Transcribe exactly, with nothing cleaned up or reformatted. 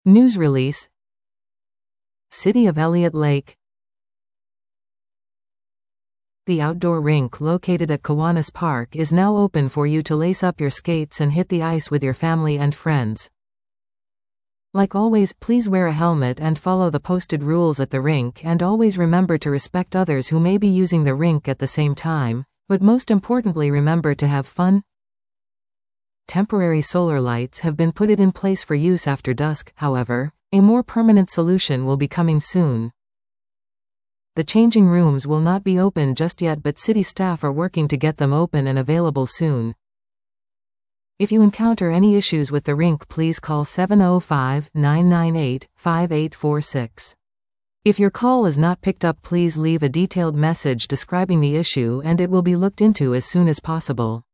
News release. City of Elliott Lake. The outdoor rink located at Kiwanis Park is now open for you to lace up your skates and hit the ice with your family and friends. Like always, please wear a helmet and follow the posted rules at the rink, and always remember to respect others who may be using the rink at the same time, but most importantly remember to have fun. Temporary solar lights have been put in place for use after dusk, however, a more permanent solution will be coming soon. The changing rooms will not be open just yet, but city staff are working to get them open and available soon. If you encounter any issues with the rink, please call seven oh five, nine nine eight, five eight four six. If your call is not picked up, please leave a detailed message describing the issue and it will be looked into as soon as possible.